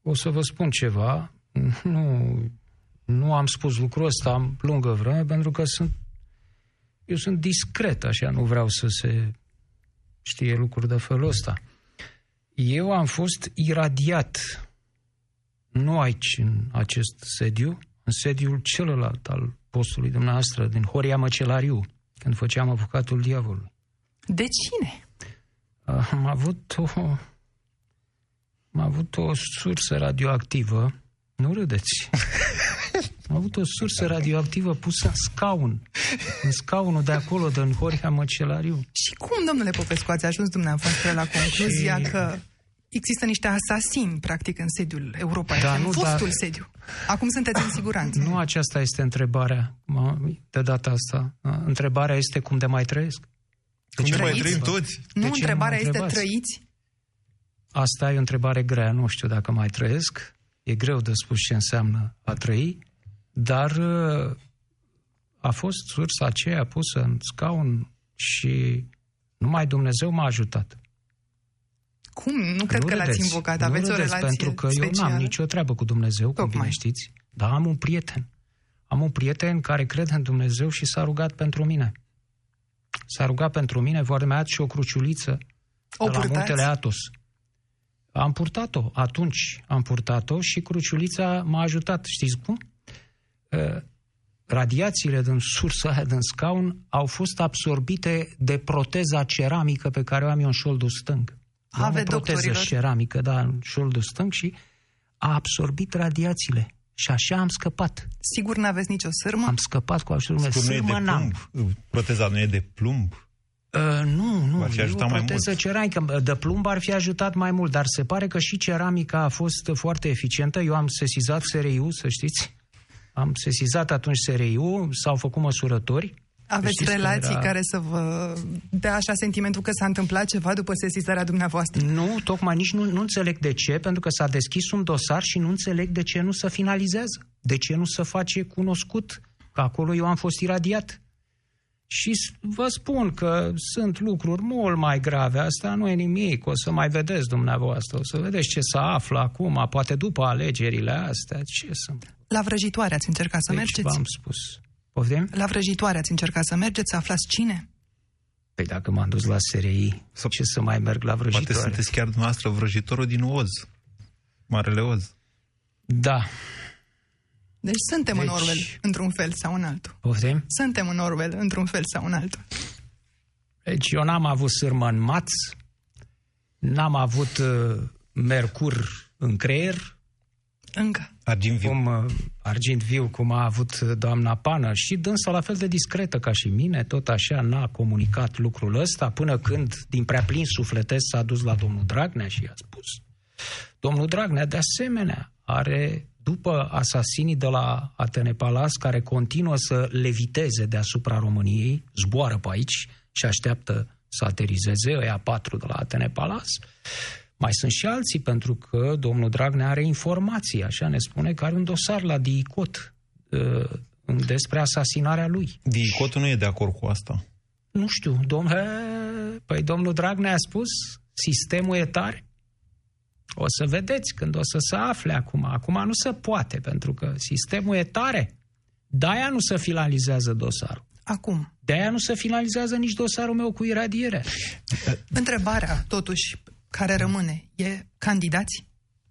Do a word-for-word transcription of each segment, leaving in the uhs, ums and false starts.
o să vă spun ceva. Nu, nu am spus lucrul ăsta am lungă vreme, pentru că sunt, eu sunt discret, așa, nu vreau să se știe lucruri de felul ăsta. Eu am fost iradiat, nu aici, în acest sediu, în sediul celălalt al postului dumneavoastră, din Horia Măcelariu, când făceam Avocatul Diavolului. De cine? Am avut o, am avut o sursă radioactivă, nu râdeți, am avut o sursă radioactivă pusă în scaun, în scaunul de acolo, din Horia Măcelariu. Și cum, domnule Popescu, ați ajuns dumneavoastră la concluzia și... că există niște asasini, practic, în sediul Europa, da, în nu, fostul dar... sediu? Acum sunteți în siguranță. Nu aceasta este întrebarea de data asta. Întrebarea este cum de mai trăiesc. De cum de mai trăim toți? Nu, întrebarea nu este trăiți? Asta e o întrebare grea. Nu știu dacă mai trăiesc. E greu de spus ce înseamnă a trăi, dar a fost sursa aceea pusă în scaun și numai Dumnezeu m-a ajutat. Cum? Nu cred nu că râdeți, l-ați invocat. Nu Aveți râdeți, o relație pentru că specială? eu n-am nicio treabă cu Dumnezeu, cum bine știți. Dar am un prieten. Am un prieten care crede în Dumnezeu și s-a rugat pentru mine. S-a rugat pentru mine, vorbea mea și o cruciuliță o de la purtați? Muntele Athos. Am purtat-o, atunci am purtat-o și cruciulița m-a ajutat. Știți cum? Radiațiile din sursa aia, din scaun, au fost absorbite de proteza ceramică pe care o am eu în șoldul stâng. Ave, am o proteză ceramică, da, în șoldul stâng și a absorbit radiațiile. Și așa am scăpat. Sigur n-aveți nicio sârmă? Am scăpat cu ajutorul meu. Sârmă n-am. Proteza nu e de plumb? Uh, nu, nu, ar fi e o proteză mult. ceramică. De plumb ar fi ajutat mai mult, dar se pare că și ceramica a fost foarte eficientă. Eu am sesizat S R I-ul, să știți. Am sesizat atunci S R I-ul, s-au făcut măsurători. Aveți relații era... care să vă dea așa sentimentul că s-a întâmplat ceva după sesizarea dumneavoastră? Nu, tocmai nici nu, nu înțeleg de ce, pentru că s-a deschis un dosar și nu înțeleg de ce nu se finalizează. De ce nu se face cunoscut, că acolo eu am fost iradiat. Și vă spun că sunt lucruri mult mai grave, asta nu e nimic, o să mai vedeți dumneavoastră, o să vedeți ce se află acum, poate după alegerile astea, ce sunt. La vrăjitoare ați încercat să deci mergeți? v-am spus. Poftim? La vrăjitoare ați încercat să mergeți, să aflați cine? Păi dacă m-am dus la S R I, sau ce să mai merg la vrăjitoare? Poate sunteți chiar dumneavoastră vrăjitorul din Oz, Marele Oz. Da. Deci suntem deci... în Orwell, într-un fel sau în altul. Poftim? Suntem în Orwell, într-un fel sau în altul. Deci eu n-am avut sârmă în maț, n-am avut uh, mercur în creier. Încă. Argint viu. Cum, uh, argint viu, cum a avut doamna Pană. Și dânsa la fel de discretă ca și mine, tot așa n-a comunicat lucrul ăsta, până când, din prea plin sufletesc, s-a dus la domnul Dragnea și i-a spus. Domnul Dragnea, de asemenea, are... După asasinii de la Atene Palace, care continuă să leviteze deasupra României, zboară pe aici și așteaptă să aterizeze, ăia patru de la Atene Palace, mai sunt și alții, pentru că domnul Dragnea are informații, așa ne spune, că are un dosar la DICOT uh, despre asasinarea lui. DICOT nu e de acord cu asta. Nu știu, dom- he, păi domnul Dragnea a spus, sistemul e tare. O să vedeți când o să se afle acum. Acum nu se poate, pentru că sistemul e tare. De-aia nu se finalizează dosarul. Acum. De-aia nu se finalizează nici dosarul meu cu iradiere. Întrebarea, totuși, care rămâne, e candidați?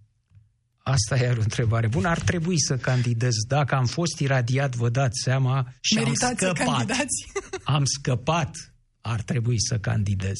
Asta e o întrebare bună. Ar trebui să candidez. Dacă am fost iradiat, vă dați seama, și meritați am scăpat. Să candidați? Am scăpat. Ar trebui să candidez.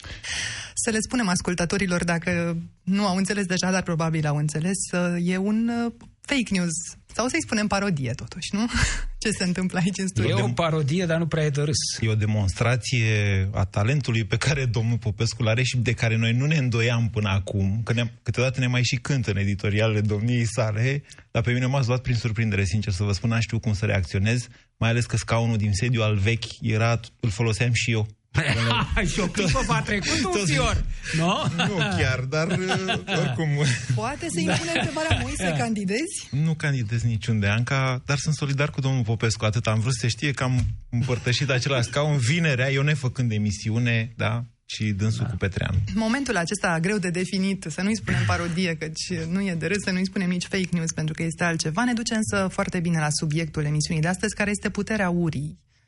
Să le spunem ascultătorilor, dacă nu au înțeles deja, dar probabil au înțeles, e un fake news. Sau să-i spunem parodie, totuși, nu? Ce se întâmplă aici în studio? E o parodie, dar nu prea e de râs. E o demonstrație a talentului pe care domnul Popescu l-are și de care noi nu ne îndoiam până acum, că ne câteodată ne mai și cântă în editorialele domniei sale, dar pe mine m-ați luat prin surprindere, sincer să vă spun, n-am știut cum să reacționez, mai ales că scaunul din sediu al vechi era, îl foloseam și eu. Și o clipă v-a trecut un fior, nu? Nu chiar, dar oricum... Poate să impune da. întrebarea, măi, să candidezi? Nu candidez niciunde, Anca, dar sunt solidar cu domnul Popescu, atât am vrut să știe că am împărtășit același scaun vinerea, eu nefăcând emisiune, da? și dânsul da. cu Petreanu. Momentul acesta greu de definit, să nu-i spunem parodie, căci nu e de râs, să nu-i spunem nici fake news, pentru că este altceva, ne duce însă foarte bine la subiectul emisiunii de astăzi, care este puterea urii.